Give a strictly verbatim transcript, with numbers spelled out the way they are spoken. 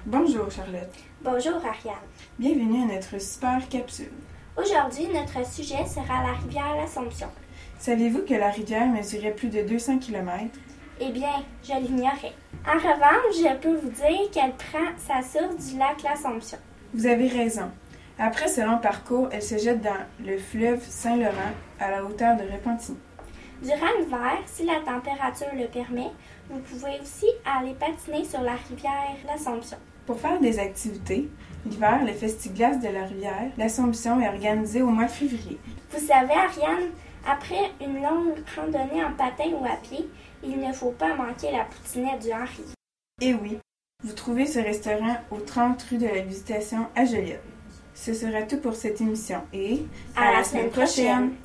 Bonjour Charlotte. Bonjour Ariane. Bienvenue à notre super capsule. Aujourd'hui, notre sujet sera la rivière L'Assomption. Saviez-vous que la rivière mesurait plus de deux cents kilomètres? Eh bien, je l'ignorais. En revanche, je peux vous dire qu'elle prend sa source du lac L'Assomption. Vous avez raison. Après ce long parcours, elle se jette dans le fleuve Saint-Laurent à la hauteur de Repentigny. Durant l'hiver, si la température le permet, vous pouvez aussi aller patiner sur la rivière L'Assomption. Pour faire des activités, l'hiver, le Festiglace de la rivière L'Assomption est organisé au mois de février. Vous savez, Ariane, après une longue randonnée en patin ou à pied, il ne faut pas manquer la poutinière du Henri. Et oui, vous trouvez ce restaurant au trente rue de la Visitation à Joliette. Ce sera tout pour cette émission et à, à la semaine prochaine. prochaine.